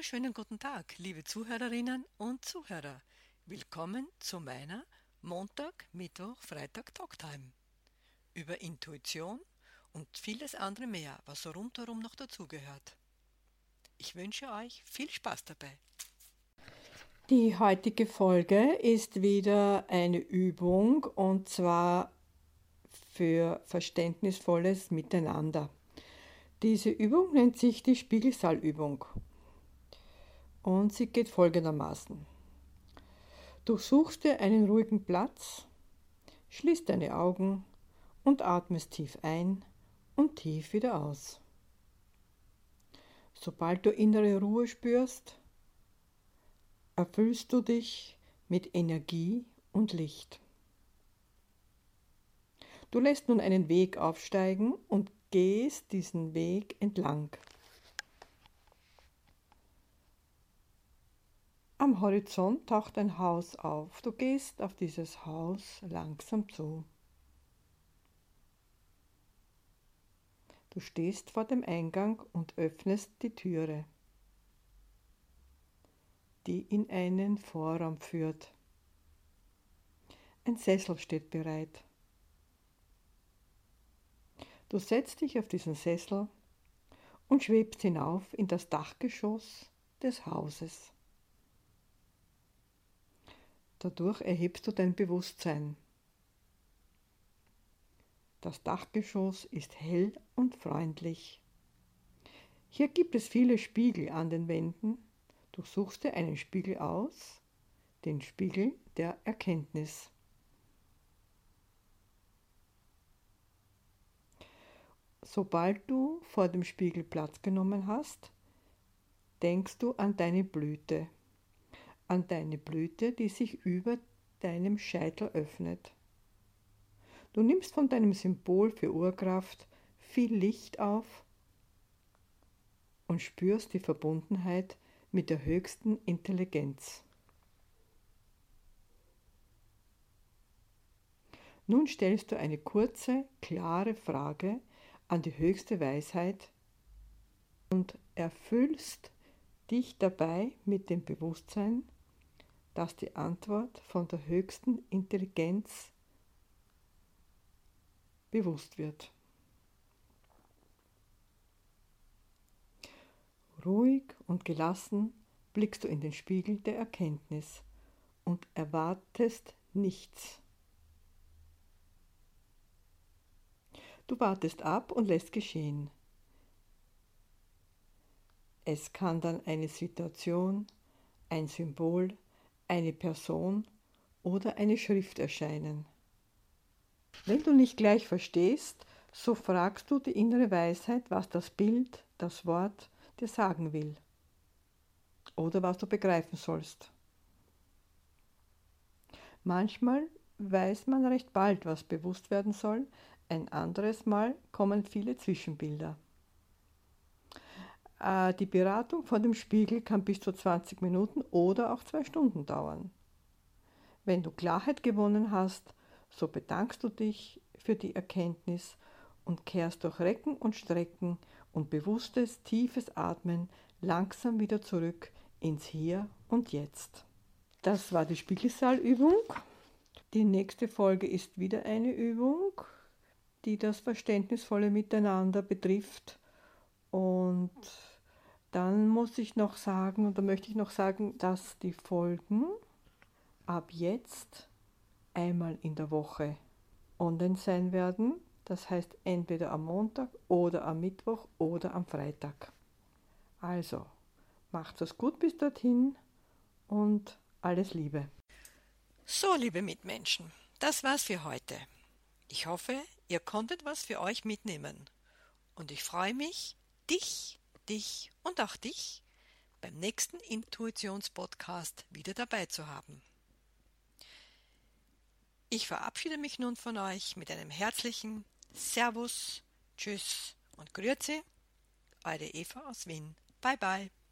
wunderschönen guten Tag, liebe Zuhörerinnen und Zuhörer. Willkommen zu meiner Montag, Mittwoch, Freitag Talktime über Intuition und vieles andere mehr, was so rundherum noch dazugehört. Ich wünsche euch viel Spaß dabei. Die heutige Folge ist wieder eine Übung und zwar für verständnisvolles Miteinander. Diese Übung nennt sich die Spiegelsaal-Übung und sie geht folgendermaßen. Du suchst dir einen ruhigen Platz, schließt deine Augen und atmest tief ein und tief wieder aus. Sobald du innere Ruhe spürst, erfüllst du dich mit Energie und Licht. Du lässt nun einen Weg aufsteigen und gehst diesen Weg entlang. Am Horizont taucht ein Haus auf. Du gehst auf dieses Haus langsam zu. Du stehst vor dem Eingang und öffnest die Türe, die in einen Vorraum führt. Ein Sessel steht bereit. Du setzt dich auf diesen Sessel und schwebst hinauf in das Dachgeschoss des Hauses. Dadurch erhebst du dein Bewusstsein. Das Dachgeschoss ist hell und freundlich. Hier gibt es viele Spiegel an den Wänden. Du suchst dir einen Spiegel aus, den Spiegel der Erkenntnis. Sobald du vor dem Spiegel Platz genommen hast, denkst du an deine Blüte, die sich über deinem Scheitel öffnet. Du nimmst von deinem Symbol für Urkraft viel Licht auf und spürst die Verbundenheit mit der höchsten Intelligenz. Nun stellst du eine kurze, klare Frage an die höchste Weisheit und erfüllst dich dabei mit dem Bewusstsein, dass die Antwort von der höchsten Intelligenz bewusst wird. Ruhig und gelassen blickst du in den Spiegel der Erkenntnis und erwartest nichts. Du wartest ab und lässt geschehen. Es kann dann eine Situation, ein Symbol, eine Person oder eine Schrift erscheinen. Wenn du nicht gleich verstehst, so fragst du die innere Weisheit, was das Bild, das Wort dir sagen will oder was du begreifen sollst. Manchmal weiß man recht bald, was bewusst werden soll, ein anderes Mal kommen viele Zwischenbilder. Die Beratung vor dem Spiegel kann bis zu 20 Minuten oder auch 2 Stunden dauern. Wenn du Klarheit gewonnen hast, so bedankst du dich für die Erkenntnis und kehrst durch Recken und Strecken und bewusstes, tiefes Atmen langsam wieder zurück ins Hier und Jetzt. Das war die Spiegelsaalübung. Die nächste Folge ist wieder eine Übung, die das verständnisvolle Miteinander betrifft. Und dann muss ich noch sagen, oder möchte ich noch sagen, dass die Folgen ab jetzt einmal in der Woche online sein werden. Das heißt entweder am Montag oder am Mittwoch oder am Freitag. Also, macht es gut bis dorthin und alles Liebe. So, liebe Mitmenschen, das war's für heute. Ich hoffe, ihr konntet was für euch mitnehmen. Und ich freue mich, dich und auch dich beim nächsten Intuitionspodcast wieder dabei zu haben. Ich verabschiede mich nun von euch mit einem herzlichen Servus, Tschüss und Grüezi, eure Eva aus Wien. Bye bye.